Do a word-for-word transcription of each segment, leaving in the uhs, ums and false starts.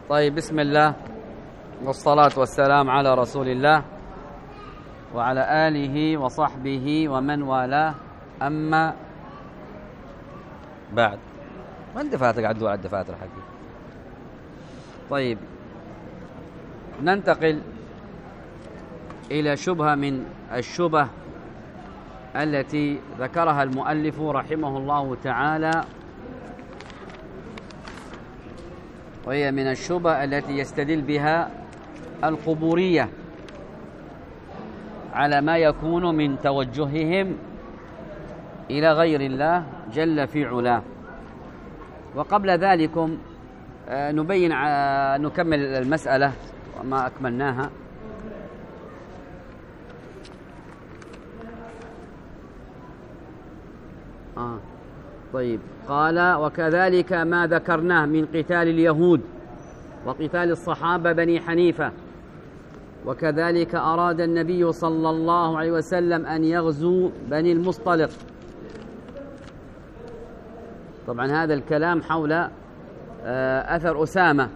طيب، بسم الله والصلاة والسلام على رسول الله وعلى آله وصحبه ومن والاه، أما بعد. وين دفاترك؟ عدوا على الدفاتر حقي. طيب، ننتقل إلى شبهة من الشبه التي ذكرها المؤلف رحمه الله تعالى، وهي من الشبه التي يستدل بها القبورية على ما يكون من توجههم إلى غير الله جل في علاه. وقبل ذلكم نبين نكمل المسألة وما أكملناها. آه. طيب، قال: وكذلك ما ذكرناه من قتال اليهود وقتال الصحابة بني حنيفة، وكذلك أراد النبي صلى الله عليه وسلم أن يغزو بني المصطلق. طبعا هذا الكلام حول أثر أسامة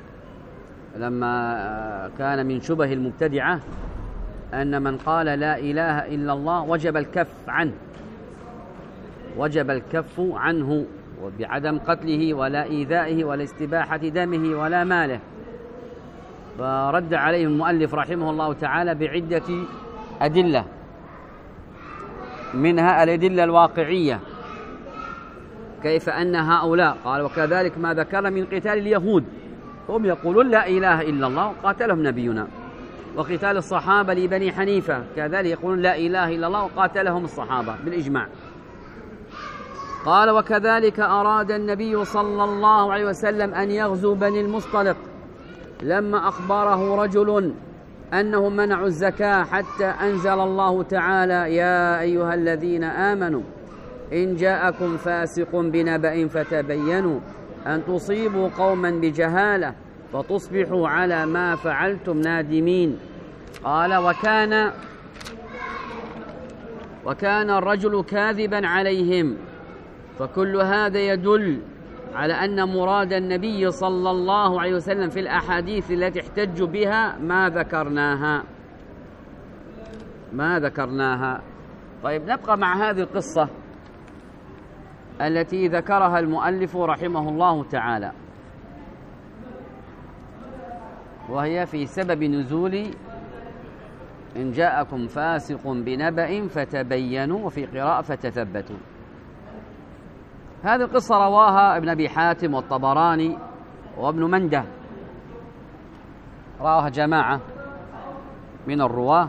لما كان من شبه المبتدعة أن من قال لا إله إلا الله وجب الكف عنه وجب الكف عنه وبعدم قتله ولا إيذائه ولا استباحة دمه ولا ماله. فرد عليه المؤلف رحمه الله تعالى بعدة أدلة، منها الأدلة الواقعية، كيف أن هؤلاء قال: وكذلك ما ذكر من قتال اليهود، هم يقولون لا إله إلا الله وقاتلهم نبينا، وقتال الصحابة لبني حنيفة كذلك يقولون لا إله إلا الله وقاتلهم الصحابة بالإجماع. قال: وكذلك أراد النبي صلى الله عليه وسلم أن يغزو بني المصطلق لما أخبره رجل أنهم منعوا الزكاة حتى أنزل الله تعالى: يا أيها الذين آمنوا إن جاءكم فاسق بنبأ فتبينوا أن تصيبوا قوما بجهالة فتصبحوا على ما فعلتم نادمين. قال: وكان وكان الرجل كاذبا عليهم. فكل هذا يدل على أن مراد النبي صلى الله عليه وسلم في الأحاديث التي احتج بها ما ذكرناها ما ذكرناها طيب، نبقى مع هذه القصة التي ذكرها المؤلف رحمه الله تعالى، وهي في سبب نزول إن جاءكم فاسق بنبأ فتبينوا، وفي قراءة فتثبتوا. هذه القصة رواها ابن أبي حاتم والطبراني وابن منده، رواها جماعة من الرواة.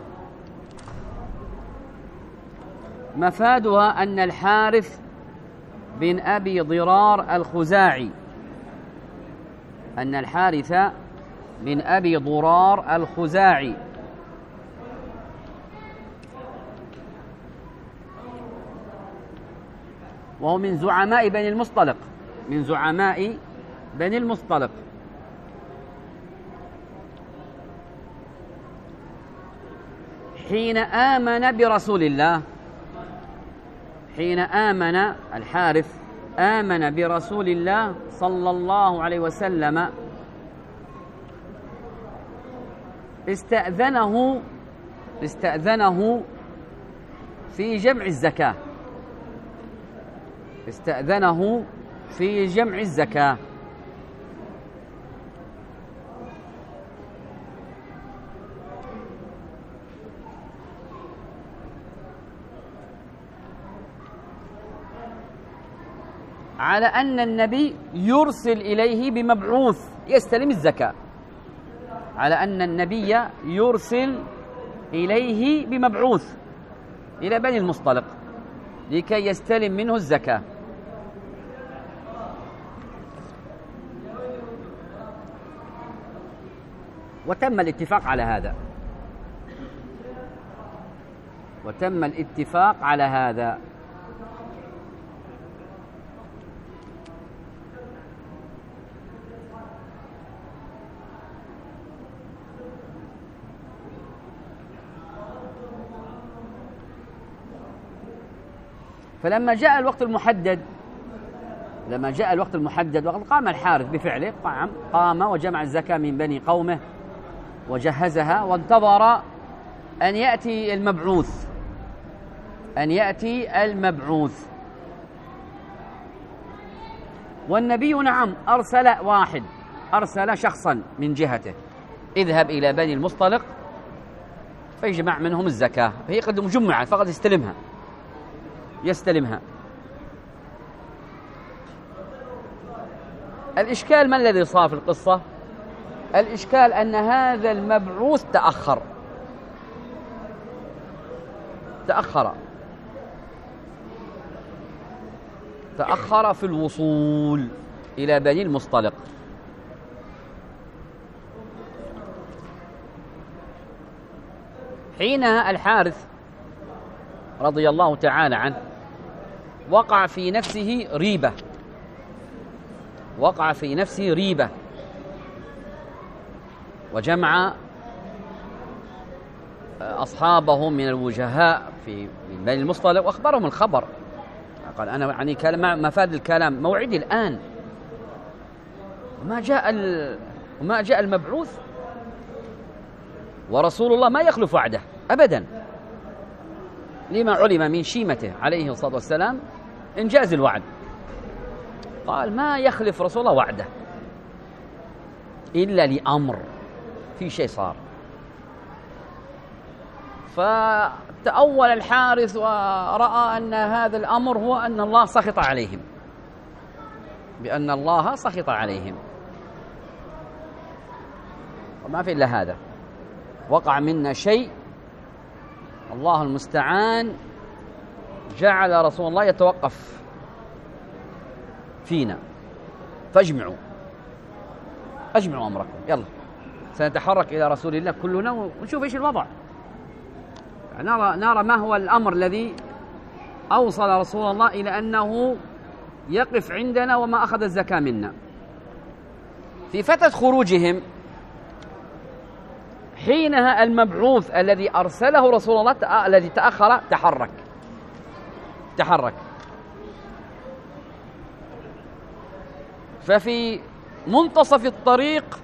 مفادها أن الحارث بن أبي ضرار الخزاعي أن الحارث بن أبي ضرار الخزاعي وهو من زعماء بني المصطلق من زعماء بني المصطلق حين آمن برسول الله حين آمن الحارث آمن برسول الله صلى الله عليه وسلم، استأذنه استأذنه في جمع الزكاة استأذنه في جمع الزكاة على أن النبي يرسل إليه بمبعوث يستلم الزكاة على أن النبي يرسل إليه بمبعوث إلى بني المصطلق لكي يستلم منه الزكاة. وتم الاتفاق على هذا وتم الاتفاق على هذا فلما جاء الوقت المحدد لما جاء الوقت المحدد وقد قام الحارث بفعله، قام, قام وجمع الزكاة من بني قومه وجهزها وانتظر أن يأتي المبعوث أن يأتي المبعوث والنبي نعم أرسل واحد أرسل شخصا من جهته، اذهب إلى بني المصطلق فيجمع منهم الزكاة، فهي قد مجمعة فقط يستلمها يستلمها الإشكال ما الذي صار في القصة؟ الإشكال أن هذا المبعوث تأخر تأخر تأخر في الوصول إلى بني المصطلق. حينها الحارث رضي الله تعالى عنه وقع في نفسه ريبة وقع في نفسه ريبة وجمع أصحابه من الوجهاء في من بني المصطلق وأخبرهم الخبر. قال أنا يعني كلام مفاد الكلام موعدي الآن وما جاء وما جاء المبعوث ورسول الله ما يخلف وعده أبدا، لما علم من شيمته عليه الصلاة والسلام إنجاز الوعد. قال ما يخلف رسول الله وعده إلا لأمر، في شيء صار. فتأول الحارث ورأى أن هذا الأمر هو أن الله سخط عليهم، بأن الله سخط عليهم، وما في إلا هذا. وقع منا شيء الله المستعان، جعل رسول الله يتوقف فينا، فاجمعوا أجمعوا أمركم، يلا سنتحرك إلى رسول الله كلنا ونشوف إيش الوضع، نرى نرى ما هو الأمر الذي أوصل رسول الله إلى أنه يقف عندنا وما أخذ الزكاة منا. في فترة خروجهم حينها المبعوث الذي أرسله رسول الله الذي تأخر تحرك تحرك ففي منتصف الطريق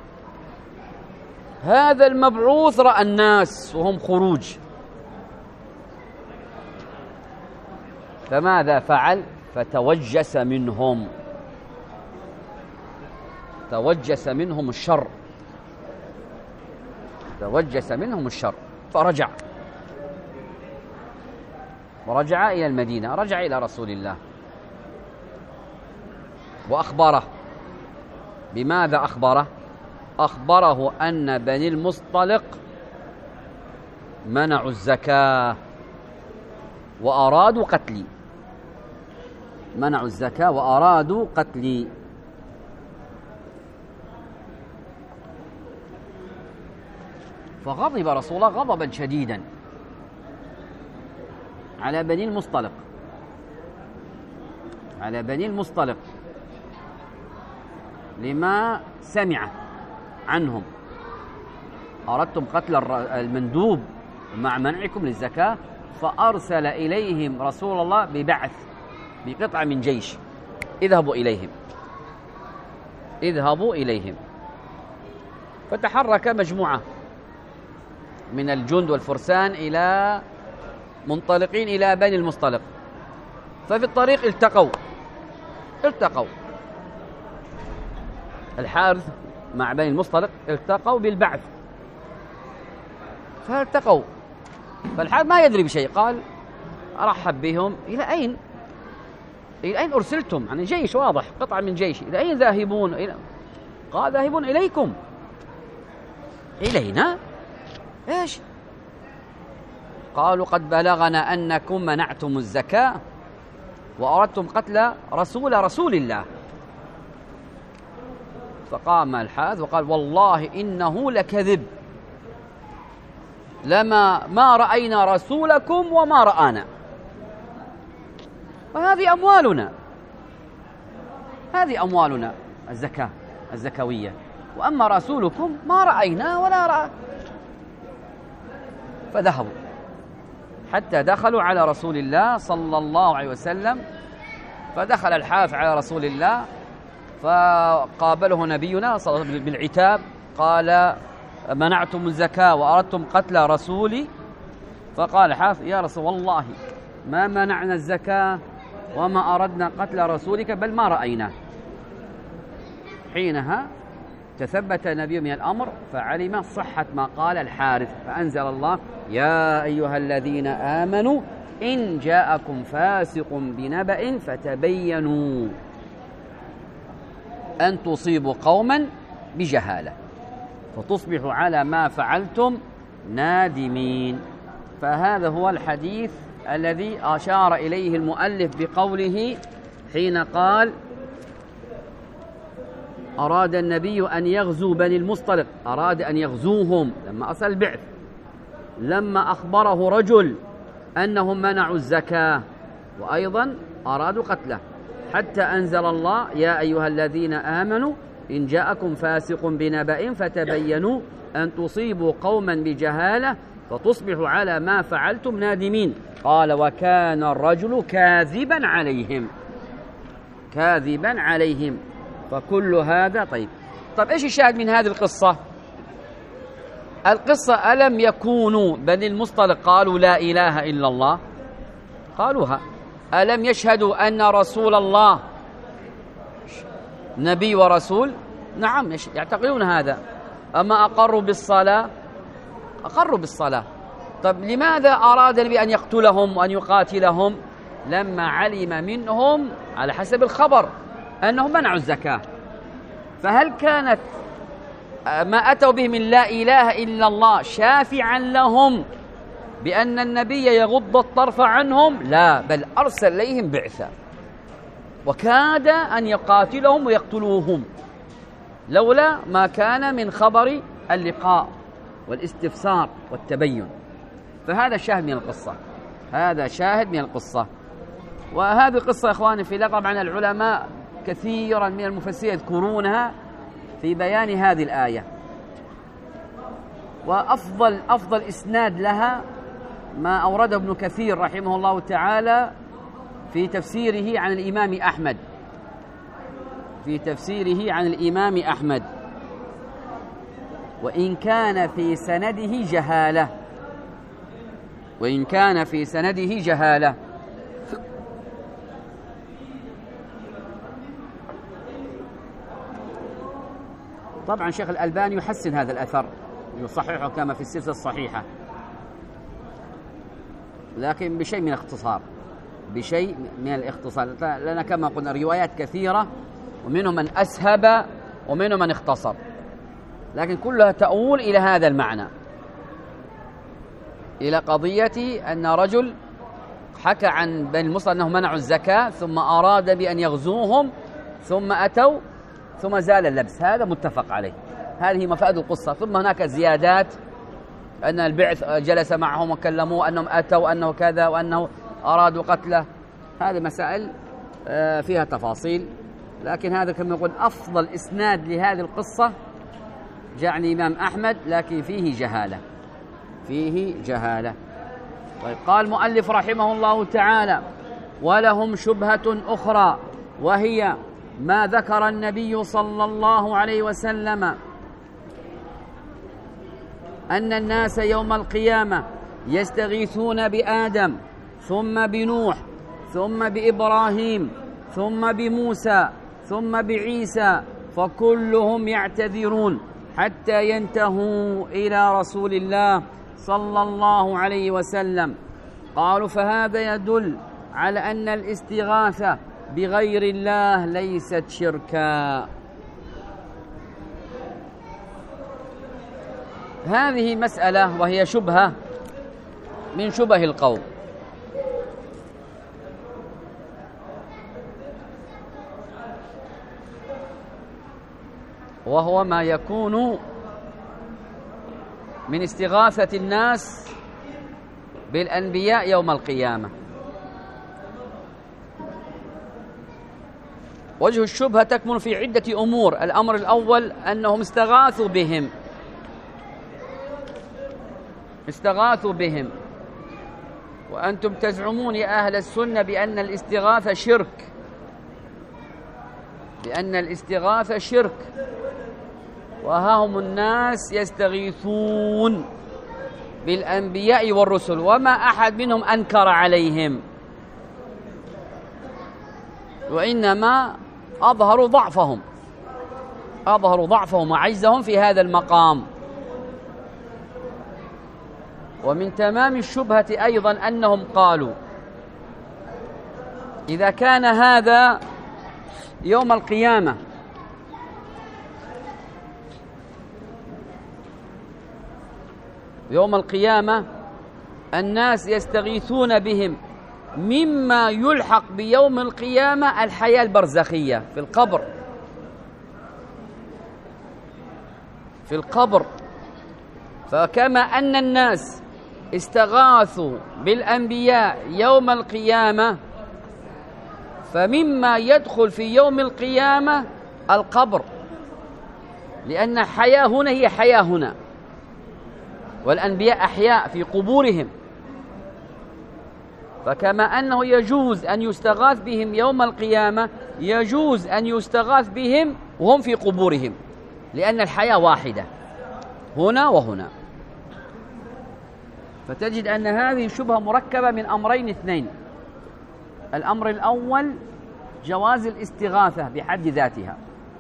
هذا المبعوث رأى الناس وهم خروج، فماذا فعل؟ فتوجس منهم توجس منهم الشر توجس منهم الشر فرجع ورجع إلى المدينة، رجع إلى رسول الله وأخبره. بماذا أخبره؟ أخبره أن بني المصطلق منعوا الزكاة وأرادوا قتلي منعوا الزكاة وأرادوا قتلي. فغضب رسول الله غضبا شديدا على بني المصطلق على بني المصطلق لما سمع عنهم. أردتم قتل المندوب مع منعكم للزكاة، فأرسل إليهم رسول الله ببعث بقطعة من جيش، اذهبوا إليهم اذهبوا إليهم فتحرك مجموعة من الجند والفرسان إلى منطلقين إلى بني المصطلق. ففي الطريق التقوا التقوا الحارث مع بني المصطلق التقوا بالبعث، فالتقوا فالحارث ما يدري بشيء، قال أرحب بهم. إلى أين إلى أين أرسلتم؟ يعني جيش واضح، قطعة من جيش، إلى أين ذاهبون؟ إلى... قال ذاهبون إليكم. إلينا؟ إيش؟ قالوا قد بلغنا أنكم منعتم الزكاة وأردتم قتل رسول رسول الله. فقام الحارث وقال والله إنه لكذب، لما ما رأينا رسولكم وما رآنا، وهذه أموالنا هذه أموالنا الزكاة الزكوية، وأما رسولكم ما رأينا ولا رأى. فذهبوا حتى دخلوا على رسول الله صلى الله عليه وسلم فدخل الحاف على رسول الله فقابله نبينا صلى الله عليه وسلم بالعتاب، قال: منعتم الزكاة وأردتم قتل رسولي. فقال الحاف: يا رسول الله ما منعنا الزكاة وما أردنا قتل رسولك، بل ما رأيناه. حينها تثبت النبي من الأمر فعلم صحة ما قال الحارث، فأنزل الله: يا أيها الذين آمنوا إن جاءكم فاسق بنبأ فتبينوا أن تصيبوا قوما بجهالة فتصبحوا على ما فعلتم نادمين. فهذا هو الحديث الذي أشار إليه المؤلف بقوله حين قال: أراد النبي أن يغزو بني المصطلق، أراد أن يغزوهم لما أصل البعث، لما أخبره رجل أنهم منعوا الزكاة وأيضا أرادوا قتله، حتى أنزل الله: يا أيها الذين آمنوا إن جاءكم فاسق بنبأ فتبينوا أن تصيبوا قوما بجهالة فتصبحوا على ما فعلتم نادمين. قال: وكان الرجل كاذبا عليهم، كاذبا عليهم. فكل هذا طيب. طيب إيش الشاهد من هذه القصة؟ القصة: ألم يكونوا بني المصطلق قالوا لا إله إلا الله؟ قالوها. ألم يشهدوا أن رسول الله نبي ورسول؟ نعم يعتقدون هذا. أما أقروا بالصلاة؟ أقروا بالصلاة. طب لماذا أراد النبي أن يقتلهم وأن يقاتلهم؟ لما علم منهم على حسب الخبر أنهم منعوا الزكاة. فهل كانت ما أتوا به من لا إله إلا الله شافعا لهم بأن النبي يغض الطرف عنهم؟ لا، بل أرسل إليهم بعثة وكاد أن يقاتلهم ويقتلوهم لولا ما كان من خبر اللقاء والاستفسار والتبين. فهذا شاهد من القصة، هذا شاهد من القصة. وهذه القصة يا إخواني في الله طبعا العلماء كثيرا من المفسرين يذكرونها في بيان هذه الآية، وأفضل أفضل إسناد لها ما أورده ابن كثير رحمه الله تعالى في تفسيره عن الإمام أحمد، في تفسيره عن الإمام أحمد، وإن كان في سنده جهالة، وإن كان في سنده جهالة. طبعا شيخ الألباني يحسن هذا الأثر، يصححه كما في السلسلة الصحيحة، لكن بشيء من الاختصار، بشيء من الاختصار، لأن كما قلنا روايات كثيرة ومنهم من أسهب ومنهم من اختصر، لكن كلها تؤول إلى هذا المعنى، إلى قضية أن رجل حكى عن بني المصطلق أنهم منعوا الزكاة ثم أراد بأن يغزوهم ثم أتوا ثم زال اللبس، هذا متفق عليه، هذه مفاد القصة. ثم هناك زيادات أن البعث جلس معهم وكلموه أنهم أتوا أنه كذا وأنه أرادوا قتله، هذه مسائل فيها تفاصيل، لكن هذا كما يقول أفضل إسناد لهذه القصة جاء عن الإمام أحمد، لكن فيه جهالة، فيه جهالة. طيب قال المؤلف رحمه الله تعالى: ولهم شبهة أخرى وهي ما ذكر النبي صلى الله عليه وسلم أن الناس يوم القيامة يستغيثون بآدم ثم بنوح ثم بإبراهيم ثم بموسى ثم بعيسى، فكلهم يعتذرون حتى ينتهوا إلى رسول الله صلى الله عليه وسلم. قالوا: فهذا يدل على أن الاستغاثة بغير الله ليست شركا. هذه مسألة وهي شبهة من شبه القوم، وهو ما يكون من استغاثة الناس بالأنبياء يوم القيامة. وجه الشبهة تكمن في عدة أمور. الأمر الأول أنهم استغاثوا بهم، استغاثوا بهم، وأنتم تزعمون يا أهل السنة بأن الاستغاثة شرك، لأن الاستغاثة شرك، وها هم الناس يستغيثون بالأنبياء والرسل وما أحد منهم أنكر عليهم، وإنما أظهروا ضعفهم أظهروا ضعفهم وعجزهم في هذا المقام. ومن تمام الشبهة أيضا أنهم قالوا إذا كان هذا يوم القيامة يوم القيامة الناس يستغيثون بهم، مما يلحق بيوم القيامة الحياة البرزخية في القبر في القبر فكما أن الناس استغاثوا بالأنبياء يوم القيامة، فمما يدخل في يوم القيامة القبر، لأن الحياة هنا هي حياة هنا، والأنبياء أحياء في قبورهم. فكما أنه يجوز أن يستغاث بهم يوم القيامة، يجوز أن يستغاث بهم وهم في قبورهم، لأن الحياة واحدة هنا وهنا. فتجد أن هذه الشبهة مركبة من أمرين اثنين: الأمر الأول جواز الاستغاثة بحد ذاتها،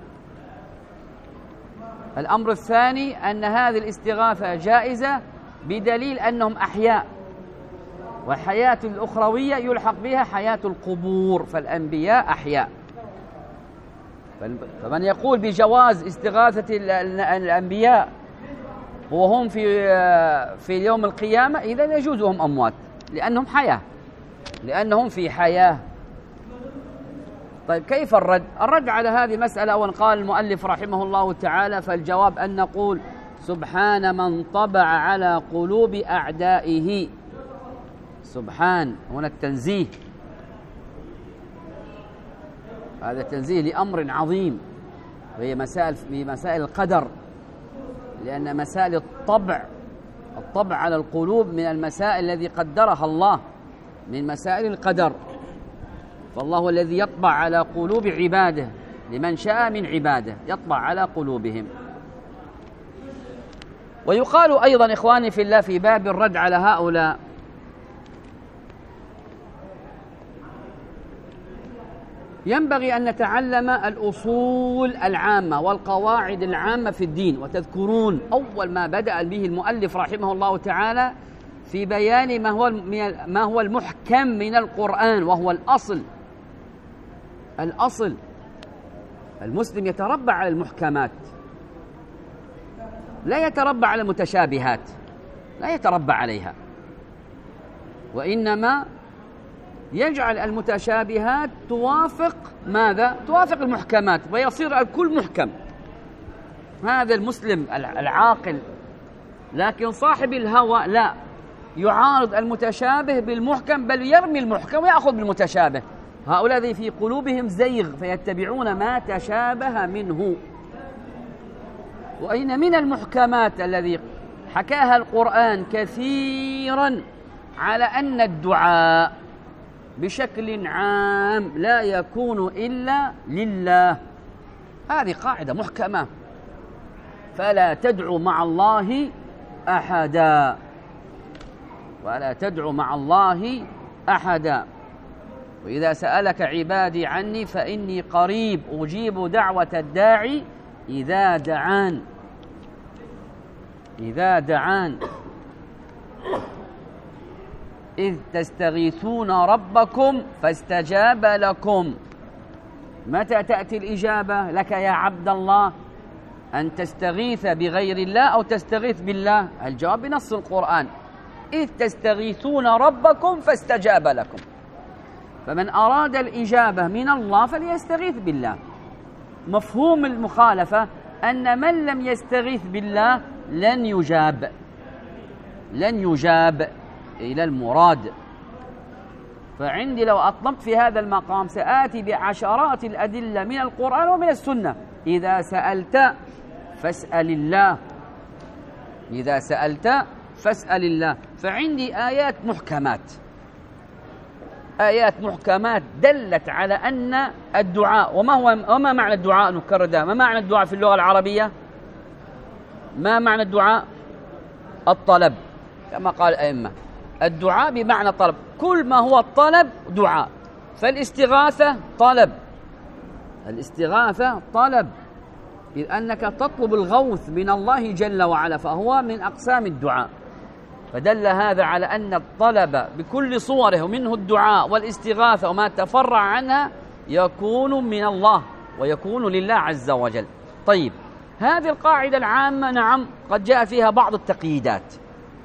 الأمر الثاني أن هذه الاستغاثة جائزة بدليل أنهم أحياء، والحياة الأخروية يلحق بها حياة القبور، فالأنبياء أحياء. فمن يقول بجواز استغاثة الأنبياء وهم في في يوم القيامة إذا يجوز وهم أموات، لأنهم حياة لأنهم في حياة. طيب كيف الرد؟ الرد على هذه المسألة، وان قال المؤلف رحمه الله تعالى: فالجواب أن نقول سبحان من طبع على قلوب أعدائه. سبحان هنا التنزيه، هذا تنزيه لأمر عظيم، وهي مسائل في مسائل القدر، لأن مسائل الطبع الطبع على القلوب من المسائل الذي قدرها الله، من مسائل القدر. فالله هو الذي يطبع على قلوب عباده، لمن شاء من عباده يطبع على قلوبهم. ويقال أيضا إخواني في الله في باب الرد على هؤلاء: ينبغي أن نتعلم الأصول العامة والقواعد العامة في الدين. وتذكرون أول ما بدأ به المؤلف رحمه الله تعالى في بيان ما هو ما هو المحكم من القرآن، وهو الأصل. الأصل المسلم يتربع على المحكمات، لا يتربع على المتشابهات، لا يتربع عليها، وإنما يجعل المتشابهات توافق ماذا؟ توافق المحكمات، ويصير الكل محكم. هذا المسلم العاقل. لكن صاحب الهوى لا، يعارض المتشابه بالمحكم، بل يرمي المحكم ويأخذ بالمتشابه. هؤلاء الذين في قلوبهم زيغ فيتبعون ما تشابه منه. وإن من المحكمات الذي حكاها القرآن كثيرا على أن الدعاء بشكل عام لا يكون إلا لله. هذه قاعدة محكمة: فلا تدعو مع الله أحدا، ولا تدعو مع الله أحدا. وإذا سألك عبادي عني فإني قريب أجيب دعوة الداعي إذا دعان إذا دعان إذ تستغيثون ربكم فاستجاب لكم. متى تأتي الإجابة لك يا عبد الله؟ أن تستغيث بغير الله أو تستغيث بالله؟ الجواب بنص القرآن: إذ تستغيثون ربكم فاستجاب لكم. فمن أراد الإجابة من الله فليستغيث بالله. مفهوم المخالفة أن من لم يستغيث بالله لن يجاب لن يجاب إلى المراد. فعندي لو أطلقت في هذا المقام سآتي بعشرات الأدلة من القرآن ومن السنة. إذا سألت فاسأل الله إذا سألت فاسأل الله. فعندي آيات محكمات آيات محكمات دلت على أن الدعاء، وما هو وما معنى الدعاء؟ نكرر ده، ما معنى الدعاء في اللغة العربية؟ ما معنى الدعاء؟ الطلب، كما قال الأئمة، الدعاء بمعنى طلب، كل ما هو الطلب دعاء. فالاستغاثة طلب، الاستغاثة طلب، إذ أنك تطلب الغوث من الله جل وعلا، فهو من أقسام الدعاء. فدل هذا على أن الطلب بكل صوره، ومنه الدعاء والاستغاثة وما تفرع عنها، يكون من الله ويكون لله عز وجل. طيب، هذه القاعدة العامة نعم قد جاء فيها بعض التقييدات،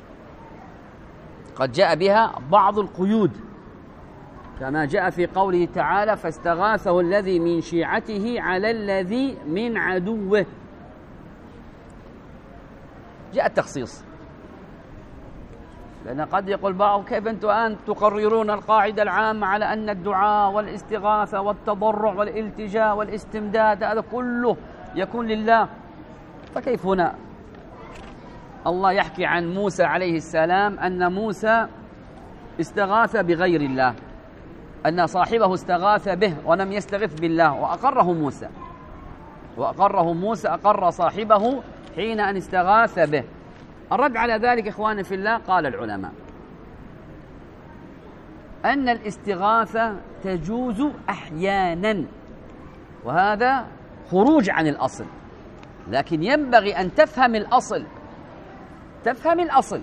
قد جاء بها بعض القيود، كما جاء في قوله تعالى: فاستغاثه الذي من شيعته على الذي من عدوه. جاء التخصيص، لأن قد يقول بعض: كيف أنتم الآن تقررون القاعدة العامة على أن الدعاء والاستغاثة والتضرع والالتجاء والاستمداد هذا كله يكون لله؟ فكيف هنا الله يحكي عن موسى عليه السلام أن موسى استغاث بغير الله، أن صاحبه استغاث به ولم يستغث بالله، وأقره موسى وأقره موسى أقر صاحبه حين أن استغاث به. الرد على ذلك إخواني في الله، قال العلماء أن الاستغاثة تجوز أحيانا، وهذا خروج عن الأصل، لكن ينبغي أن تفهم الأصل، تفهم الأصل.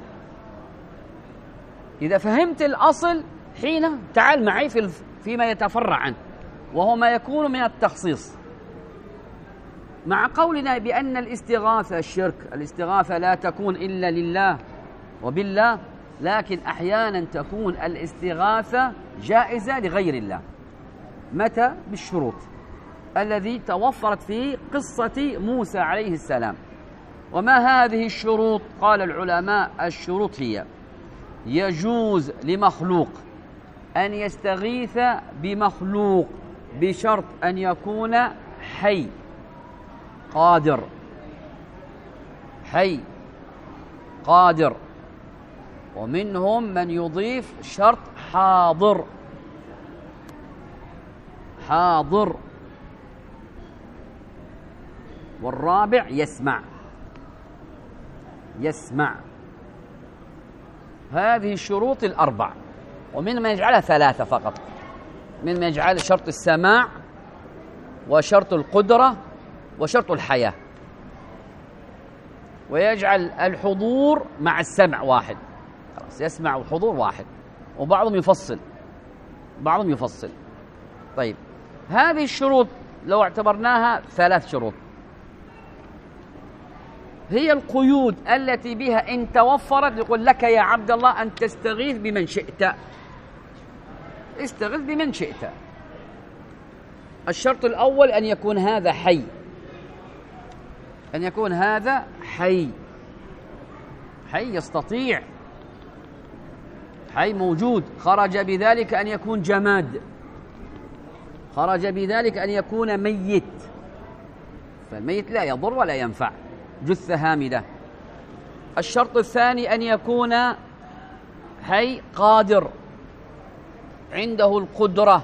إذا فهمت الأصل حين تعال معي في فيما يتفرع عنه، وهو ما يكون من التخصيص. مع قولنا بأن الاستغاثة الشرك، الاستغاثة لا تكون إلا لله وبالله، لكن أحيانا تكون الاستغاثة جائزة لغير الله. متى؟ بالشروط الذي توفرت في قصة موسى عليه السلام. وما هذه الشروط؟ قال العلماء: الشروط هي: يجوز لمخلوق أن يستغيث بمخلوق بشرط أن يكون حي قادر، حي قادر. ومنهم من يضيف شرط حاضر، حاضر. والرابع يسمع، يسمع. هذه الشروط الأربع، ومن من يجعلها ثلاثة فقط، من من يجعل شرط السماع وشرط القدرة وشرط الحياة، ويجعل الحضور مع السمع واحد، خلاص يسمع والحضور واحد، وبعضهم يفصل، بعضهم يفصل. طيب، هذه الشروط لو اعتبرناها ثلاث شروط، هي القيود التي بها إن توفرت يقول لك يا عبد الله أن تستغيث بمن شئت، استغيث بمن شئت. الشرط الأول أن يكون هذا حي، أن يكون هذا حي، حي يستطيع، حي موجود. خرج بذلك أن يكون جماد، خرج بذلك أن يكون ميت، فالميت لا يضر ولا ينفع، جثة هامدة. الشرط الثاني أن يكون حي قادر، عنده القدرة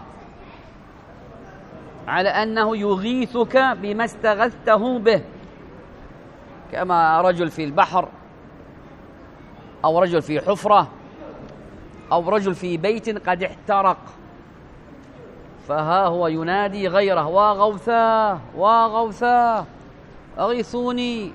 على أنه يغيثك بما استغثته به، كما رجل في البحر، أو رجل في حفرة، أو رجل في بيت قد احترق، فها هو ينادي غيره: واغوثاه واغوثاه أغيثوني.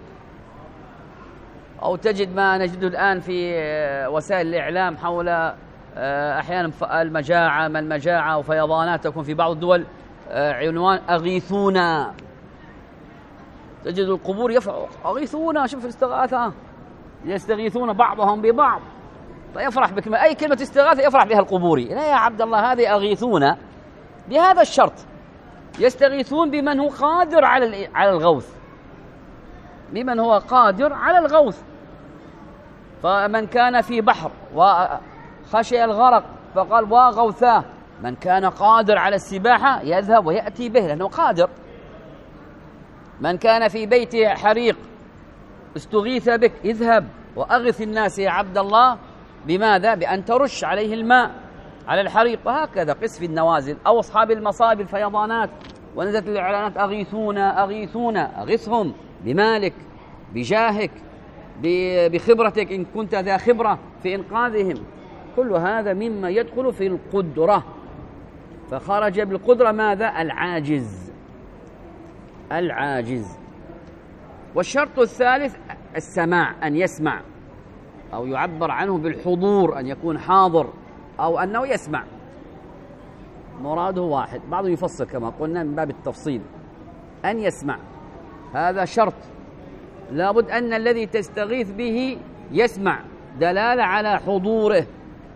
أو تجد ما نجده الآن في وسائل الإعلام حول أحيانا المجاعة، ما المجاعة وفيضانات تكون في بعض الدول، عنوان أغيثونا. تجد القبور يفرح: أغيثونا، شوف الاستغاثة، يستغيثون بعضهم ببعض، فيفرح بكلمة، أي كلمة استغاثة يفرح بها القبوري. لا يا عبد الله، هذه أغيثونا بهذا الشرط، يستغيثون بمن هو قادر على على الغوث، بمن هو قادر على الغوث. فمن كان في بحر وخشي الغرق فقال: واغوثاه، من كان قادر على السباحة يذهب ويأتي به لأنه قادر. من كان في بيت حريق استغيث بك، اذهب وأغث الناس يا عبد الله. بماذا؟ بأن ترش عليه الماء على الحريق، وهكذا قس في النوازل. أو أصحاب المصائب الفيضانات ونزلت الإعلانات أغيثونا أغيثونا، أغثهم بمالك بجاهك بخبرتك إن كنت ذا خبرة في إنقاذهم. كل هذا مما يدخل في القدرة. فخرج بالقدرة ماذا؟ العاجز العاجز. والشرط الثالث السماع، أن يسمع، أو يعبر عنه بالحضور، أن يكون حاضر أو أنه يسمع. مراده واحد، بعضهم يفصل كما قلنا من باب التفصيل. أن يسمع هذا شرط، لابد أن الذي تستغيث به يسمع، دلالة على حضوره.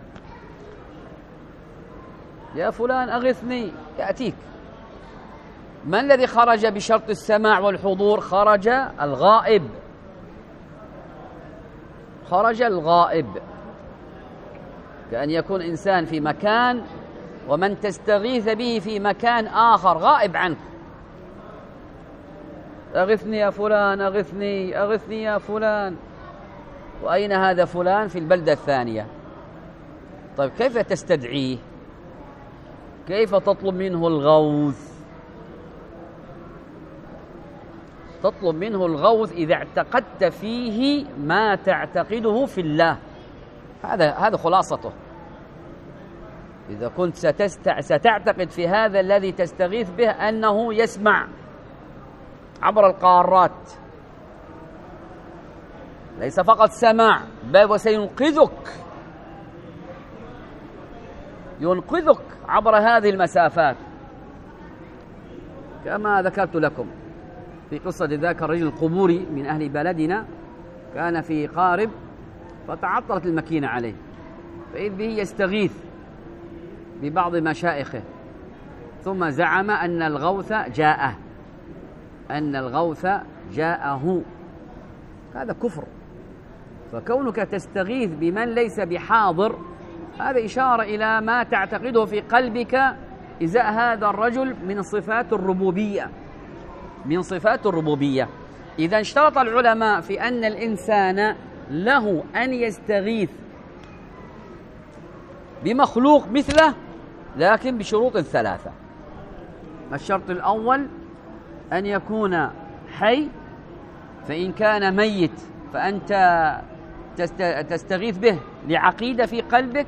يا فلان أغثني، يأتيك. من الذي خرج بشرط السماع والحضور؟ خرج الغائب، خرج الغائب، كأن يكون إنسان في مكان ومن تستغيث به في مكان آخر غائب عنك. أغثني يا فلان، أغثني أغثني يا فلان، وأين هذا فلان؟ في البلدة الثانية. طيب كيف تستدعيه؟ كيف تطلب منه الغوث؟ تطلب منه الغوث إذا اعتقدت فيه ما تعتقده في الله. هذا هذا خلاصته. إذا كنت ستستع... ستعتقد في هذا الذي تستغيث به أنه يسمع عبر القارات، ليس فقط سماع بل وسينقذك، ينقذك عبر هذه المسافات. كما ذكرت لكم في قصة ذاك الرجل القبوري من أهل بلدنا، كان في قارب فتعطلت الماكينة عليه، فإذ به يستغيث ببعض مشائخه، ثم زعم أن الغوث جاءه أن الغوث جاءه. هذا كفر. فكونك تستغيث بمن ليس بحاضر هذا إشارة إلى ما تعتقده في قلبك إزاء هذا الرجل من صفات الربوبية، من صفات الربوبية. إذا اشترط العلماء في أن الإنسان له أن يستغيث بمخلوق مثله، لكن بشروط ثلاثة. الشرط الأول أن يكون حي، فإن كان ميت فأنت تستغيث به لعقيدة في قلبك،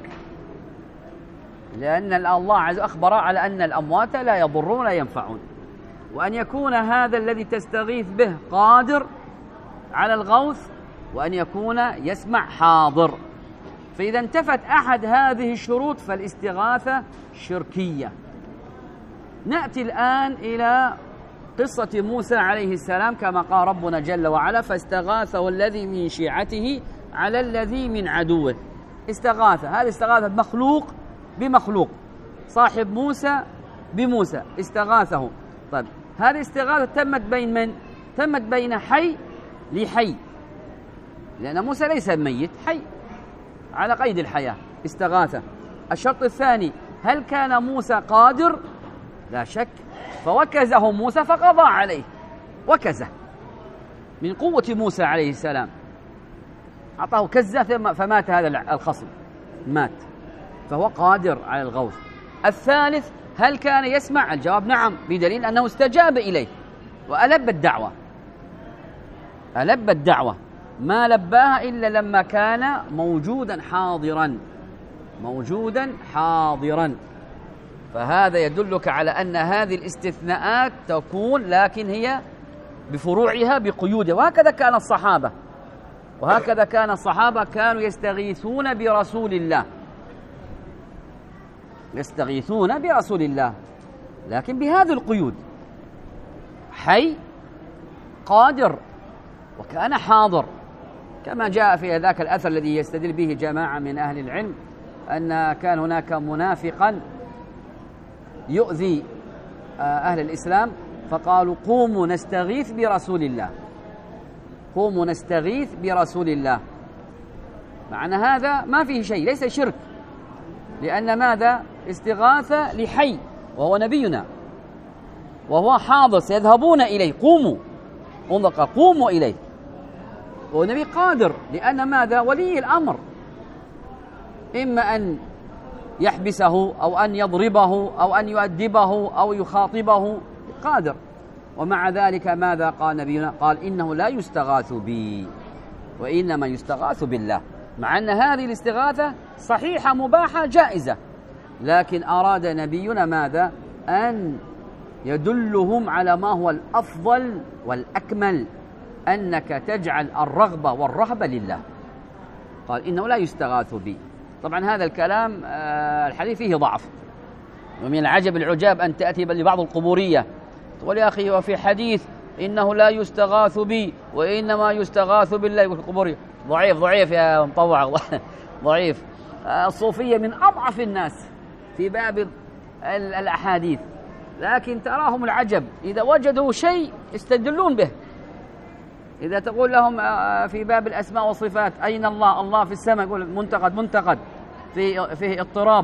لأن الله عز وجل أخبر على أن الأموات لا يضرون ولا ينفعون. وأن يكون هذا الذي تستغيث به قادر على الغوث، وأن يكون يسمع حاضر. فإذا انتفت أحد هذه الشروط فالاستغاثة شركية. نأتي الآن إلى قصة موسى عليه السلام، كما قال ربنا جل وعلا: فاستغاثه الذي من شيعته على الذي من عدوه. استغاثة، هذه استغاثة مخلوق بمخلوق، صاحب موسى بموسى استغاثه. طيب هذه استغاثة تمت بين من؟ تمت بين حي لحي، لأن موسى ليس ميت، حي على قيد الحياة، استغاثة. الشرط الثاني: هل كان موسى قادر؟ لا شك، فوكزه موسى فقضى عليه، وكزه من قوة موسى عليه السلام، أعطاه كزة فمات هذا الخصم، مات، فهو قادر على الغوث. الثالث: هل كان يسمع؟ الجواب نعم، بدليل أنه استجاب إليه وألب الدعوة، ألب الدعوة، ما لباها إلا لما كان موجودا حاضرا، موجودا حاضرا. فهذا يدلك على أن هذه الاستثناءات تكون، لكن هي بفروعها بقيودها. وهكذا كان الصحابة، وهكذا كان الصحابة كانوا يستغيثون برسول الله، يستغيثون برسول الله، لكن بهذه القيود: حي، قادر، وكان حاضر. كما جاء في ذاك الأثر الذي يستدل به جماعة من أهل العلم أن كان هناك منافقا يؤذي أهل الإسلام، فقالوا: قوموا نستغيث برسول الله، قوموا نستغيث برسول الله. معنى هذا ما فيه شيء، ليس شرك، لأن ماذا؟ استغاثة لحي وهو نبينا، وهو حاضر، سيذهبون إليه، قوموا، انظر، قوموا إليه، والنبي قادر، لأن ماذا؟ ولي الأمر، إما أن يحبسه أو أن يضربه أو أن يؤدبه أو يخاطبه، قادر. ومع ذلك ماذا قال نبينا؟ قال إنه لا يستغاث بي وإنما يستغاث بالله، مع أن هذه الاستغاثة صحيحة مباحة جائزة، لكن أراد نبينا ماذا؟ أن يدلهم على ما هو الأفضل والأكمل، أنك تجعل الرغبة والرهبة لله. قال إنه لا يستغاث بي. طبعا هذا الكلام الحديث فيه ضعف، ومن العجب العجاب أن تأتي لبعض القبورية تقول يا أخي وفي حديث إنه لا يستغاث بي وإنما يستغاث بالله، يقول القبورية ضعيف ضعيف يا مطوع ضعيف. الصوفية من أضعف الناس في باب الأحاديث، لكن تراهم العجب إذا وجدوا شيء يستدلون به. إذا تقول لهم في باب الأسماء والصفات أين الله؟ الله في السماء، يقول منتقد منتقد في فيه اضطراب،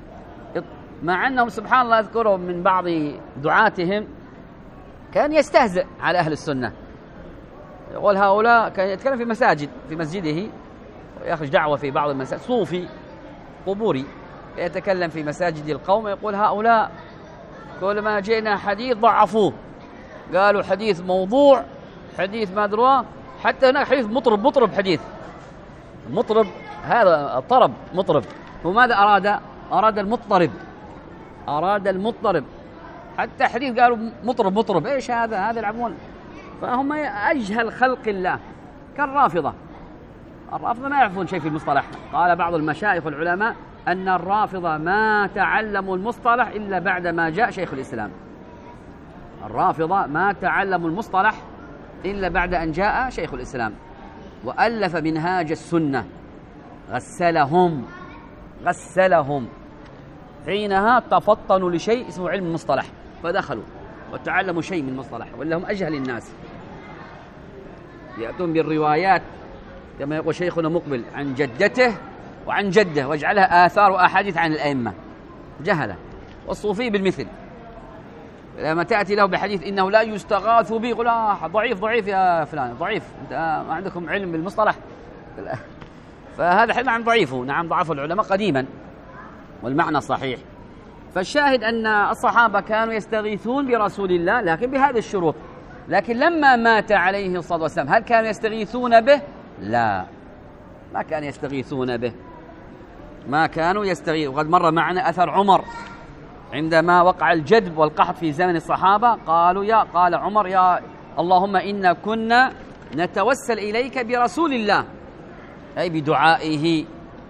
مع أنهم سبحان الله يذكرهم من بعض دعاتهم كان يستهزئ على أهل السنة، يقول هؤلاء، كان يتكلم في مساجد في مسجده ويخرج دعوة في بعض المساجد، صوفي قبوري يتكلم في مساجد القوم يقول هؤلاء كل ما جئنا حديث ضعفوه، قالوا حديث موضوع، حديث ما أدري، حتى هناك حديث مطرب مطرب حديث مطرب، هذا الطرب مطرب. وماذا أراد؟ أراد المضطرب، أراد المضطرب، حتى حديث قالوا مطرب مطرب، إيش هذا؟ هذا يلعبون. فهم أجهل خلق الله كالرافضة. الرافضة ما يعرفون شيء في المصطلح. قال بعض المشايخ والعلماء أن الرافضة ما تعلموا المصطلح إلا بعد ما جاء شيخ الإسلام. الرافضة ما تعلموا المصطلح إلا بعد أن جاء شيخ الإسلام وألف منهاج السنة، غسلهم غسلهم حينها تفطنوا لشيء اسمه علم المصطلح، فدخلوا وتعلموا شيء من المصطلح، ولا هم أجهل الناس. يأتون بالروايات كما يقول شيخنا مقبل عن جدته وعن جده، واجعلها آثار وأحاديث عن الأئمة، جهلة. والصوفي بالمثل، لما تأتي له بحديث إنه لا يستغاث به يقول آه ضعيف ضعيف يا فلان، ضعيف، أنت ما عندكم علم بالمصطلح. فهذا حديث عن ضعيفه، نعم ضعف العلماء قديما والمعنى صحيح. فالشاهد أن الصحابة كانوا يستغيثون برسول الله لكن بهذه الشروط، لكن لما مات عليه الصلاة والسلام هل كانوا يستغيثون به؟ لا، ما كانوا يستغيثون به، ما كانوا يستغيثون. وقد مر معنا أثر عمر عندما وقع الجدب والقحط في زمن الصحابة، قالوا يا قال عمر يا اللهم إنا كنا نتوسل إليك برسول الله، أي بدعائه.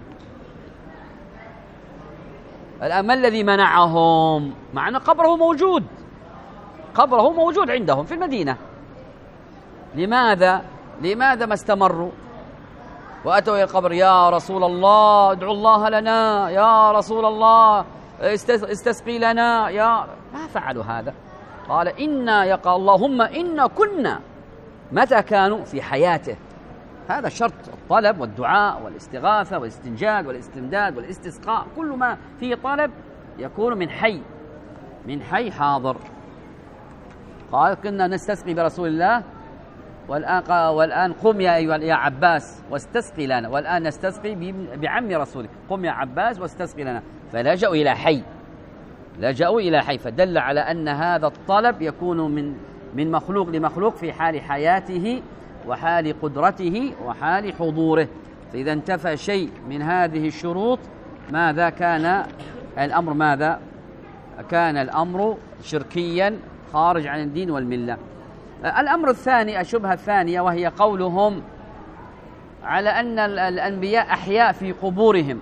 الآن ما الذي منعهم؟ مع أن قبره موجود، قبره موجود عندهم في المدينة. لماذا؟ لماذا ما استمروا وأتوا إلى القبر؟ يا رسول الله ادعو الله لنا، يا رسول الله استسقي لنا، يا ما فعلوا هذا. قال إنا يقال اللهم إنا كنا. متى كانوا؟ في حياته. هذا شرط الطلب والدعاء والاستغاثة والاستنجاد والاستمداد والاستسقاء، كل ما فيه طلب يكون من حي، من حي حاضر. قال كنا نستسقي برسول الله والآن والآن قم يا أيها يا عباس واستسقي لنا، والآن نستسقي بعم رسولك، قم يا عباس واستسقي لنا. فلجأوا إلى حي، لجأوا إلى حي، فدل على أن هذا الطلب يكون من من مخلوق لمخلوق في حال حياته وحال قدرته وحال حضوره. فإذا انتفى شيء من هذه الشروط ماذا كان الأمر؟ ماذا كان الأمر؟ شركيا خارج عن الدين والملة. الأمر الثاني، الشبهة الثانية، وهي قولهم على أن الأنبياء أحياء في قبورهم،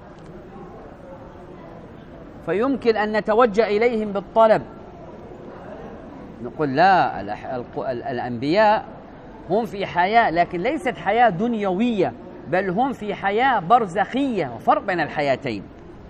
فيمكن أن نتوجه إليهم بالطلب. نقول لا، الأنبياء هم في حياة، لكن ليست حياة دنيوية، بل هم في حياة برزخية، وفرق بين الحياتين.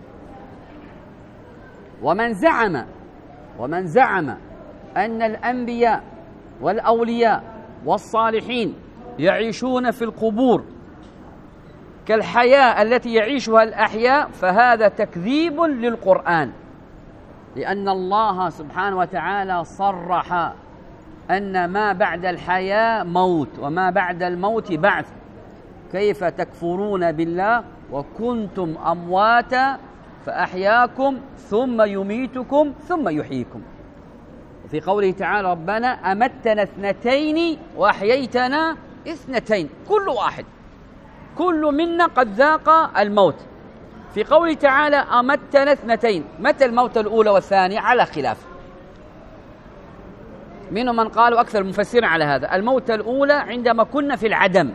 ومن زعم ومن زعم أن الأنبياء والأولياء والصالحين يعيشون في القبور كالحياة التي يعيشها الأحياء، فهذا تكذيب للقرآن، لأن الله سبحانه وتعالى صرح أن ما بعد الحياة موت وما بعد الموت بعث. كيف تكفرون بالله وكنتم أمواتا فأحياكم ثم يميتكم ثم يحييكم. في قوله تعالى ربنا أمتنا اثنتين وأحييتنا اثنتين، كل واحد كل منا قد ذاق الموت. في قوله تعالى أمتنا اثنتين، متى الموت الأولى والثانية؟ على خلاف، منهم من قالوا أكثر المفسرين على هذا، الموت الأولى عندما كنا في العدم،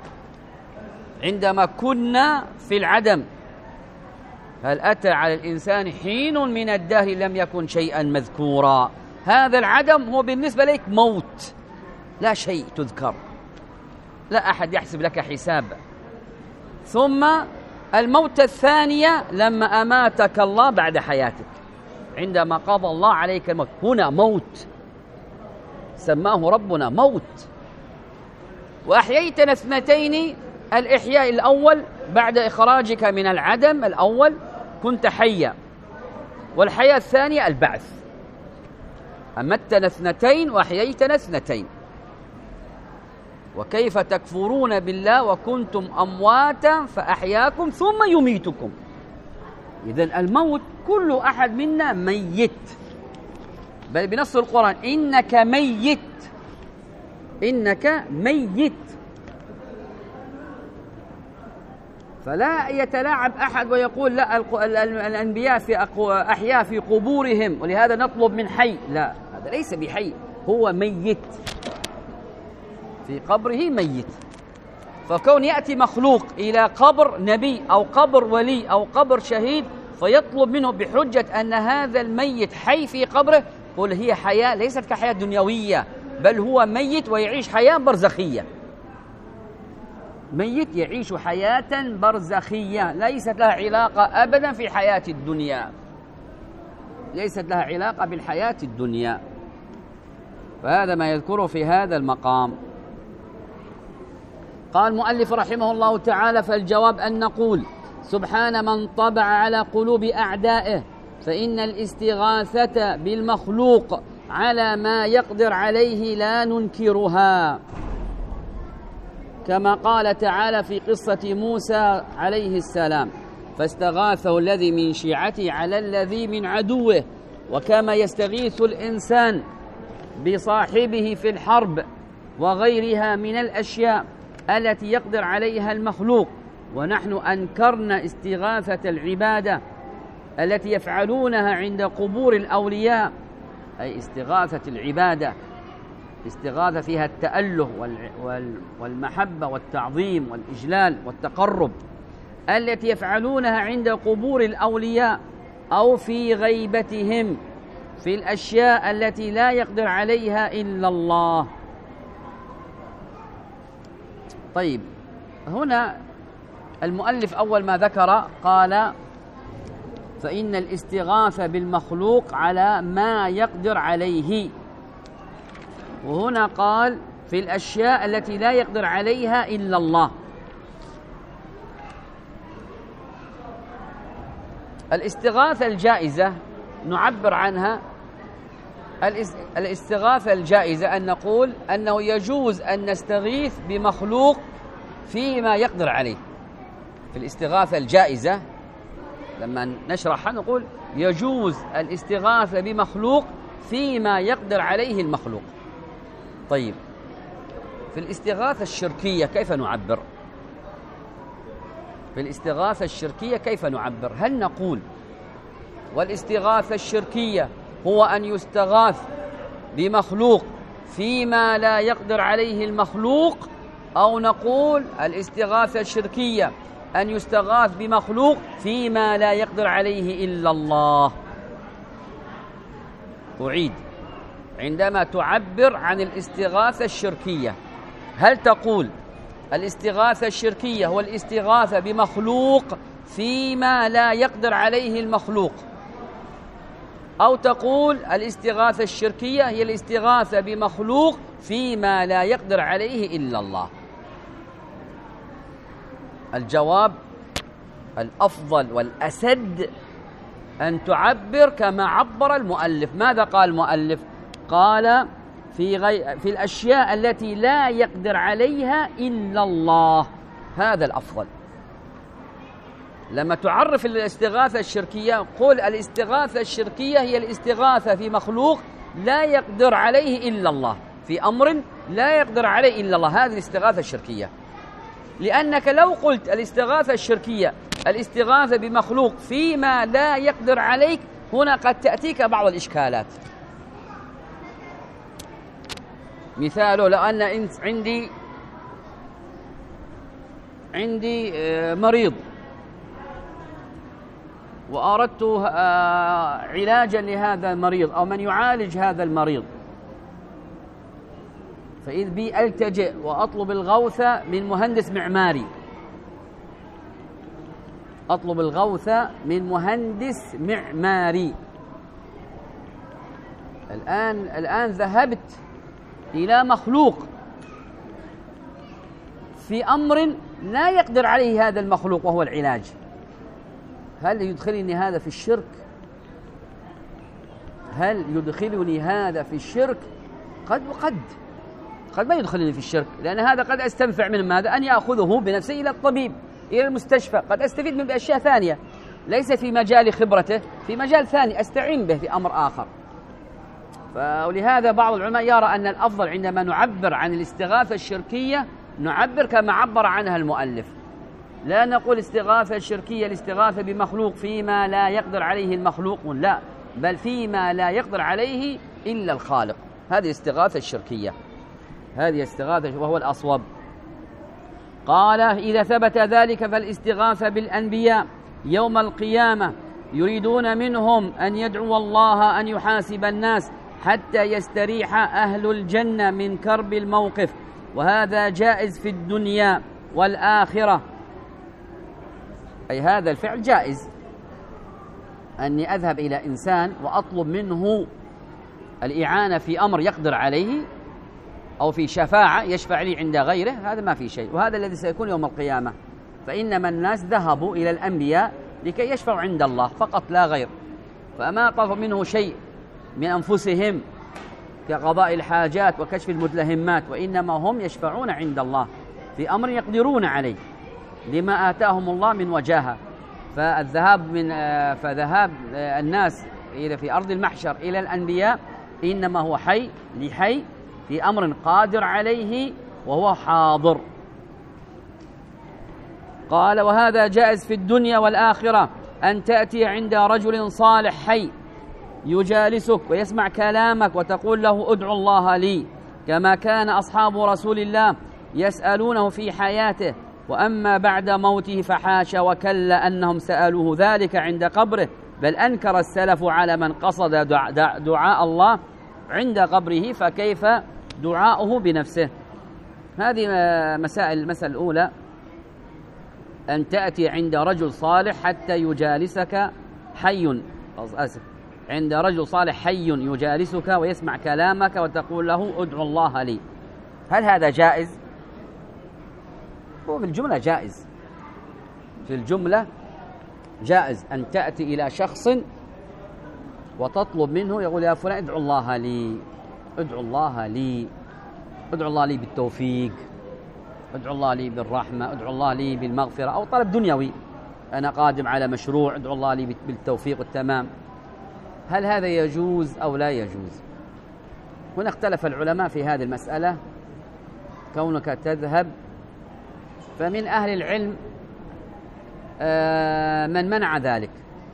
عندما كنا في العدم. هل أتى على الإنسان حين من الدهر لم يكن شيئا مذكورا؟ هذا العدم هو بالنسبة لك موت، لا شيء تذكر، لا أحد يحسب لك حساب. ثم الموت الثانية لما أماتك الله بعد حياتك، عندما قضى الله عليك الموت، هنا موت سماه ربنا موت. وأحييتنا اثنتين، الإحياء الأول بعد إخراجك من العدم الأول كنت حيا، والحياة الثانية البعث. أمتنا اثنتين وأحييتنا اثنتين. وكيف تكفرون بالله وكنتم أمواتا فأحياكم ثم يميتكم. إذن الموت كل أحد منا ميت، بل بنص القرآن إنك ميت، إنك ميت. فلا يتلاعب أحد ويقول لا الأنبياء في أحياء في قبورهم ولهذا نطلب من حي، لا، هذا ليس بحي، هو ميت في قبره ميت. فكون يأتي مخلوق إلى قبر نبي أو قبر ولي أو قبر شهيد فيطلب منه بحجة أن هذا الميت حي في قبره، قل هي حياة ليست كحياة دنيوية، بل هو ميت ويعيش حياة برزخية، ميت يعيش حياة برزخية ليست لها علاقة أبدا في حياة الدنيا، ليست لها علاقة بالحياة الدنيا. فهذا ما يذكره في هذا المقام. قال المؤلف رحمه الله تعالى: فالجواب أن نقول سبحان من طبع على قلوب أعدائه، فإن الاستغاثة بالمخلوق على ما يقدر عليه لا ننكرها، كما قال تعالى في قصة موسى عليه السلام: فاستغاثه الذي من شيعته على الذي من عدوه. وكما يستغيث الإنسان بصاحبه في الحرب وغيرها من الأشياء التي يقدر عليها المخلوق. ونحن أنكرنا استغاثة العبادة التي يفعلونها عند قبور الأولياء، أي استغاثة العبادة، استغاثة فيها التأله والمحبة والتعظيم والإجلال والتقرب، التي يفعلونها عند قبور الأولياء أو في غيبتهم في الأشياء التي لا يقدر عليها إلا الله. طيب، هنا المؤلف أول ما ذكر قال: فإن الاستغاثة بالمخلوق على ما يقدر عليه، وهنا قال في الأشياء التي لا يقدر عليها إلا الله. الاستغاثة الجائزة نعبر عنها، الاستغاثة الجائزة أن نقول أنه يجوز أن نستغيث بمخلوق فيما يقدر عليه. في الاستغاثة الجائزة لما نشرحها نقول يجوز الاستغاثة بمخلوق فيما يقدر عليه المخلوق. طيب، في الاستغاثة الشركية كيف نعبر؟ في الاستغاثة الشركية كيف نعبر؟ هل نقول والاستغاثة الشركية هو أن يستغاث بمخلوق فيما لا يقدر عليه المخلوق، أو نقول الاستغاثة الشركية أن يستغاث بمخلوق فيما لا يقدر عليه إلا الله؟ أعيد، عندما تعبر عن الاستغاثة الشركية هل تقول الاستغاثة الشركية هو الاستغاثة بمخلوق فيما لا يقدر عليه المخلوق، أو تقول الاستغاثة الشركية هي الاستغاثة بمخلوق فيما لا يقدر عليه إلا الله؟ الجواب الأفضل والأسد أن تعبر كما عبر المؤلف. ماذا قال المؤلف؟ قال في, غي... في الأشياء التي لا يقدر عليها إلا الله، هذا الأفضل. لما تعرف الاستغاثة الشركية قل الاستغاثة الشركية هي الاستغاثة في مخلوق لا يقدر عليه إلا الله، في أمر لا يقدر عليه إلا الله، هذه الاستغاثة الشركية. لأنك لو قلت الاستغاثة الشركية الاستغاثة بمخلوق فيما لا يقدر عليك، هنا قد تأتيك بعض الإشكالات. مثاله لو أن عندي عندي مريض وأردت علاجا لهذا المريض أو من يعالج هذا المريض، فإذ بي ألتجئ وأطلب الغوث من مهندس معماري، أطلب الغوث من مهندس معماري. الآن الآن ذهبت إلى مخلوق في أمر لا يقدر عليه هذا المخلوق وهو العلاج. هل يدخلني هذا في الشرك؟ هل يدخلني هذا في الشرك؟ قد وقد قد ما يدخلني في الشرك، لأن هذا قد أستنفع من ماذا؟ أن يأخذه بنفسه إلى الطبيب إلى المستشفى، قد أستفيد منه بأشياء ثانية ليس في مجال خبرته، في مجال ثاني أستعين به في أمر آخر. ولهذا بعض العلماء يرى أن الأفضل عندما نعبر عن الاستغاثة الشركية نعبر كما عبر عنها المؤلف، لا نقول استغاثة الشركية الاستغاثة بمخلوق فيما لا يقدر عليه المخلوق، لا، بل فيما لا يقدر عليه إلا الخالق، هذه الاستغاثة الشركية، هذه استغاثة وهو الأصوب. قال إذا ثبت ذلك فالاستغاثة بالأنبياء يوم القيامة يريدون منهم أن يدعو الله أن يحاسب الناس حتى يستريح أهل الجنة من كرب الموقف، وهذا جائز في الدنيا والآخرة. أي هذا الفعل جائز، أني أذهب إلى إنسان وأطلب منه الإعانة في أمر يقدر عليه أو في شفاعة يشفع لي عند غيره، هذا ما في شيء، وهذا الذي سيكون يوم القيامة. فإنما الناس ذهبوا إلى الأنبياء لكي يشفعوا عند الله فقط لا غير، فما طلبوا منه شيء من أنفسهم كقضاء الحاجات وكشف المتلهمات، وإنما هم يشفعون عند الله في أمر يقدرون عليه لما آتاهم الله من وجاهة. فالذهاب من فذهاب الناس إلى في أرض المحشر إلى الأنبياء إنما هو حي لحي في أمر قادر عليه وهو حاضر. قال وهذا جائز في الدنيا والآخرة، أن تأتي عند رجل صالح حي يجالسك ويسمع كلامك وتقول له ادعو الله لي، كما كان أصحاب رسول الله يسألونه في حياته، وأما بعد موته فحاشا وكلا أنهم سألوه ذلك عند قبره، بل أنكر السلف على من قصد دعاء الله عند قبره، فكيف دعاؤه بنفسه. هذه مسائل. المسألة الأولى أن تأتي عند رجل صالح حتى يجالسك حي، أسف عند رجل صالح حي يجالسك ويسمع كلامك وتقول له ادعو الله لي، هل هذا جائز؟ هو في الجملة جائز، في الجملة جائز أن تأتي إلى شخص وتطلب منه، يقول يا فلان ادعو الله لي، ادعو الله لي، ادعو الله لي بالتوفيق، ادعو الله لي بالرحمة، ادعو الله لي بالمغفرة، أو طلب دنيوي، أنا قادم على مشروع ادعو الله لي بالتوفيق والتمام. هل هذا يجوز أو لا يجوز؟ هنا اختلف العلماء في هذه المسألة. كونك تذهب، فمن أهل العلم من منع ذلك،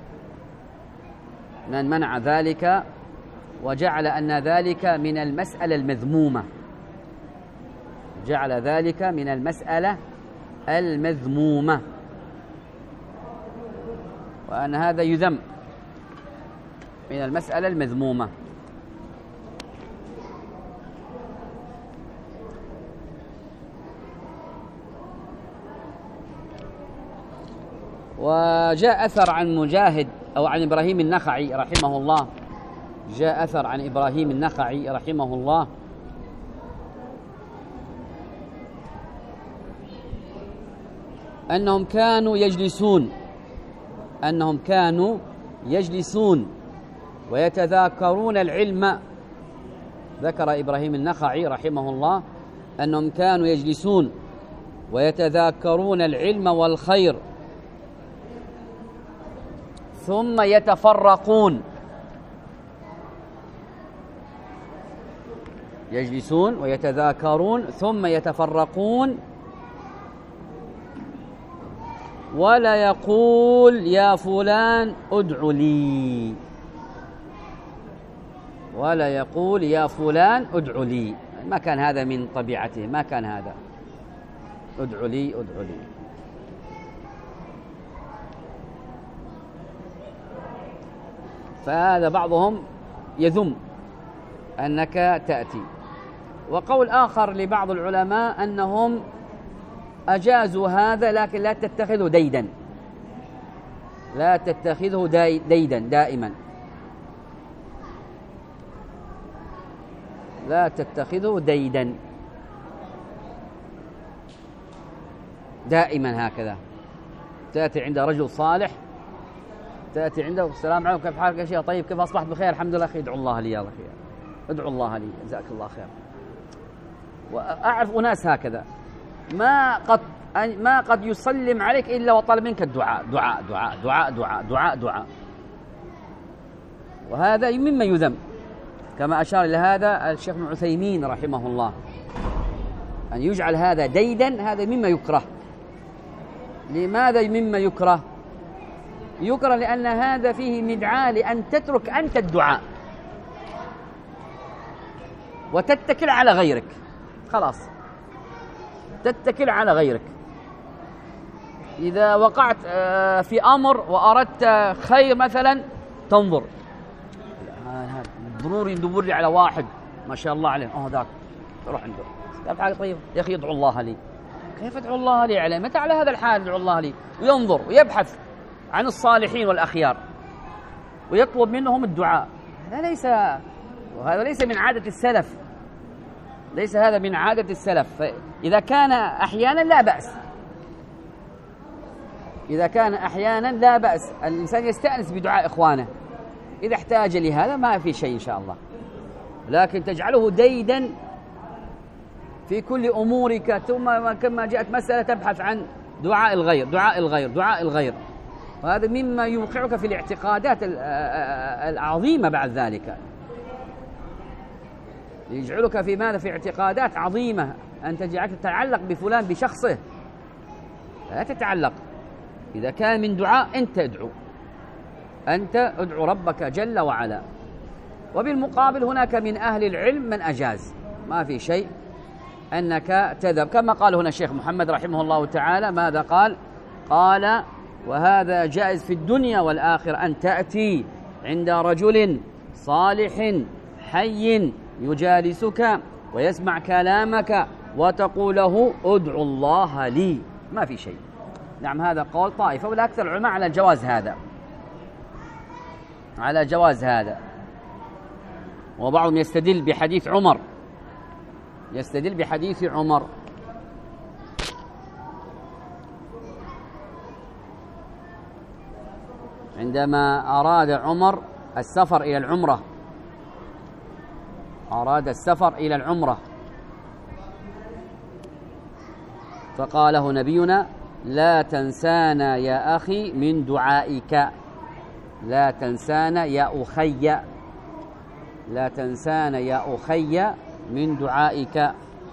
من منع ذلك وجعل أن ذلك من المسألة المذمومة، جعل ذلك من المسألة المذمومة، وأن هذا يذم من المسألة المذمومة. وجاء أثر عن مجاهد أو عن إبراهيم النخعي رحمه الله، جاء أثر عن إبراهيم النخعي رحمه الله أنهم كانوا يجلسون أنهم كانوا يجلسون ويتذاكرون العلم. ذكر إبراهيم النخعي رحمه الله أنهم كانوا يجلسون ويتذاكرون العلم والخير، ثم يتفرقون، يجلسون ويتذاكرون ثم يتفرقون، ولا يقول يا فلان ادع لي، ولا يقول يا فلان ادع لي، ما كان هذا من طبيعته، ما كان هذا ادع لي ادع لي. فهذا بعضهم يذم أنك تأتي. وقول آخر لبعض العلماء أنهم أجازوا هذا لكن لا تتخذه ديدا، لا تتخذه ديدا دائما، لا تتخذه ديدا دائما هكذا. تأتي عند رجل صالح، تأتي عنده السلام عليكم كيف حالك يا شيخ، طيب كيف أصبحت بخير الحمد لله، أخي ادعو الله لي يا أخي، ادعو الله لي جزاك الله خير. وأعرف أناس هكذا ما قد ما قد يسلم عليك إلا وطلب منك الدعاء، دعاء دعاء دعاء دعاء دعاء دعاء، وهذا مما يذم، كما أشار إلى هذا الشيخ ابن عثيمين رحمه الله، أن يجعل هذا ديدا، هذا مما يكره. لماذا مما يكره؟ يكره لأن هذا فيه مدعاة لأن تترك أنت الدعاء وتتكل على غيرك، خلاص تتكل على غيرك. إذا وقعت في أمر وأردت خير مثلا تنظر ضروري ندور لي على واحد ما شاء الله عليه، أوه ذاك روح عنده، كيف حالك طيب يا أخي ادعو الله لي، كيف ادعو الله لي عليه، متى على هذا الحال ادعو الله لي، وينظر ويبحث عن الصالحين والأخيار ويطلب منهم الدعاء. هذا ليس وهذا ليس من عادة السلف، ليس هذا من عادة السلف. فإذا كان أحيانا لا بأس، إذا كان أحيانا لا بأس الإنسان يستأنس بدعاء إخوانه إذا احتاج لهذا، ما في شيء إن شاء الله. لكن تجعله ديدا في كل أمورك، ثم كما جاءت مسألة تبحث عن دعاء الغير دعاء الغير دعاء الغير، وهذا مما يوقعك في الاعتقادات العظيمة بعد ذلك، يجعلك في ماذا؟ في اعتقادات عظيمة، أن تجعلك تتعلق بفلان بشخصه، لا تتعلق. إذا كان من دعاء أنت ادعو، أنت ادعو ربك جل وعلا. وبالمقابل هناك من أهل العلم من أجاز، ما في شيء أنك تذهب، كما قال هنا الشيخ محمد رحمه الله تعالى، ماذا قال؟ قال وهذا جائز في الدنيا والآخرة، أن تأتي عند رجل صالح حي يجالسك ويسمع كلامك وتقول له ادعو الله لي، ما في شيء. نعم هذا قول طائفة، والأكثر العلماء على جواز هذا، على جواز هذا. وبعضهم يستدل بحديث عمر، يستدل بحديث عمر عندما أراد عمر السفر إلى العمرة، أراد السفر إلى العمرة فقاله نبينا لا تنسانا يا أخي من دعائك، لا تنسانا يا أخي، لا تنسانا يا أخي من دعائك.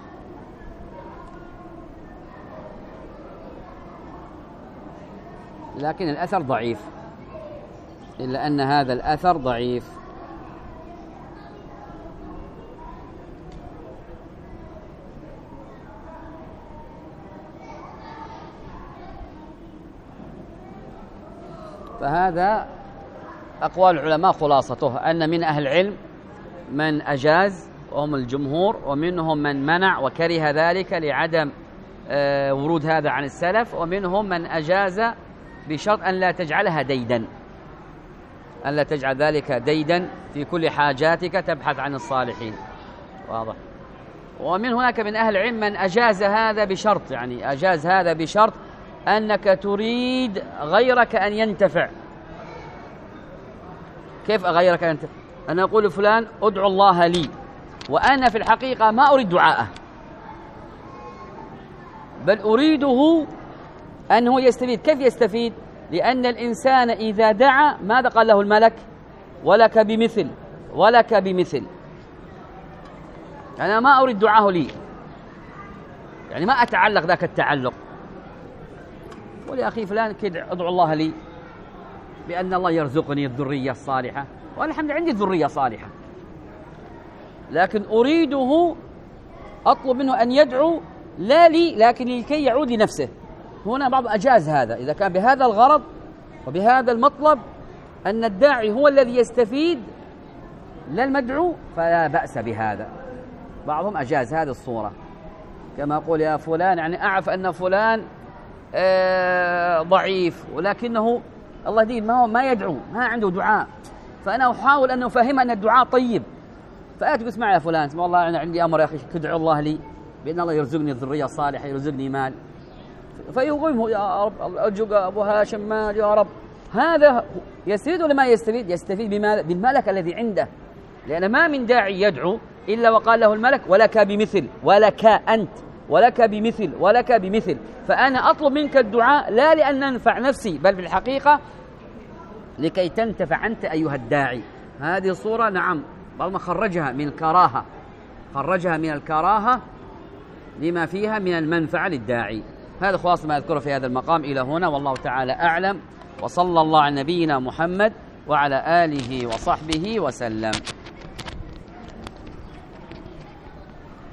لكن الأثر ضعيف، إلا أن هذا الأثر ضعيف. فهذا أقوال العلماء خلاصته أن من أهل العلم من أجاز وهم الجمهور، ومنهم من منع وكره ذلك لعدم ورود هذا عن السلف، ومنهم من أجاز بشرط أن لا تجعلها ديدا، أن لا تجعل ذلك ديدا في كل حاجاتك تبحث عن الصالحين، واضح. ومن هناك من أهل العلم من أجاز هذا بشرط، يعني أجاز هذا بشرط أنك تريد غيرك أن ينتفع. كيف غيرك أن ينتفع؟ أنا أقول فلان أدعو الله لي، وأنا في الحقيقة ما أريد دعاءه، بل أريده أنه يستفيد. كيف يستفيد؟ لأن الإنسان إذا دعا ماذا قال له الملك؟ ولك بمثل ولك بمثل. أنا ما أريد دعاه لي، يعني ما أتعلق ذاك التعلق. قول يا أخي فلان كده أدعو الله لي بأن الله يرزقني الذرية الصالحة، والحمد لله عندي ذرية صالحة، لكن أريده أطلب منه أن يدعو لا لي لكن لكي يعود لنفسه. هنا بعض أجاز هذا إذا كان بهذا الغرض وبهذا المطلب أن الداعي هو الذي يستفيد لا المدعو، فلا بأس بهذا. بعضهم أجاز هذه الصورة، كما أقول يا فلان، يعني أعرف أن فلان آه ضعيف ولكنه الله يهديه ما هو ما يدعو، ما عنده دعاء، فأنا أحاول أن أفهمه أن الدعاء طيب، فآتي اسمع يا فلان والله أنا عندي أمر يا أخي تدعو الله لي بأن الله يرزقني الذرية الصالحة، يرزقني مال، فيقوم يا رب أرجوك أبو هاشم مال يا رب. هذا يستفيد ولا ما يستفيد؟ يستفيد بالملك الذي عنده، لأن ما من داعي يدعو إلا وقال له الملك ولك بمثل، ولك أنت، ولك بمثل، ولك بمثل. فأنا أطلب منك الدعاء لا لأن أنفع نفسي، بل في الحقيقة لكي تنتفع أنت أيها الداعي. هذه الصورة نعم بعض ما خرجها من الكراهة، خرجها من الكراهة لما فيها من المنفعة للداعي. هذا خلاص ما أذكره في هذا المقام إلى هنا، والله تعالى أعلم، وصلى الله على نبينا محمد وعلى آله وصحبه وسلم.